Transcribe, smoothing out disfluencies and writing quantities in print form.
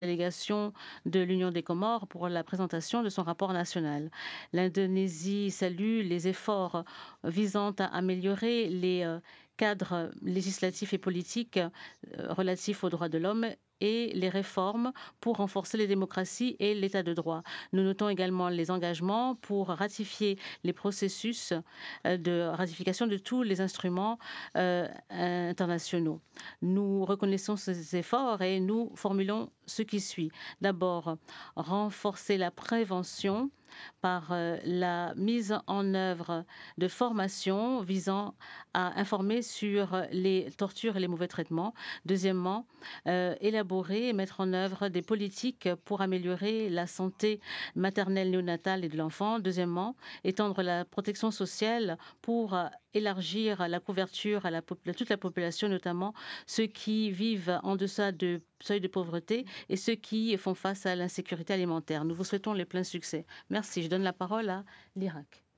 délégation de l'Union des Comores pour la présentation de son rapport national. L'Indonésie salue les efforts visant à améliorer les cadres législatifs et politiques relatifs aux droits de l'homme et les réformes pour renforcer les démocraties et l'état de droit. Nous notons également les engagements pour ratifier les processus de ratification de tous les instruments internationaux. Nous reconnaissons ces efforts et nous formulons ce qui suit. D'abord, renforcer la prévention par la mise en œuvre de formations visant à informer sur les tortures et les mauvais traitements. Deuxièmement, élaborer et mettre en œuvre des politiques pour améliorer la santé maternelle, néonatale et de l'enfant. Deuxièmement, étendre la protection sociale pour élargir la couverture à toute la population, notamment ceux qui vivent en deçà de seuil de pauvreté et ceux qui font face à l'insécurité alimentaire. Nous vous souhaitons les pleins succès. Merci. Je donne la parole à l'Irak.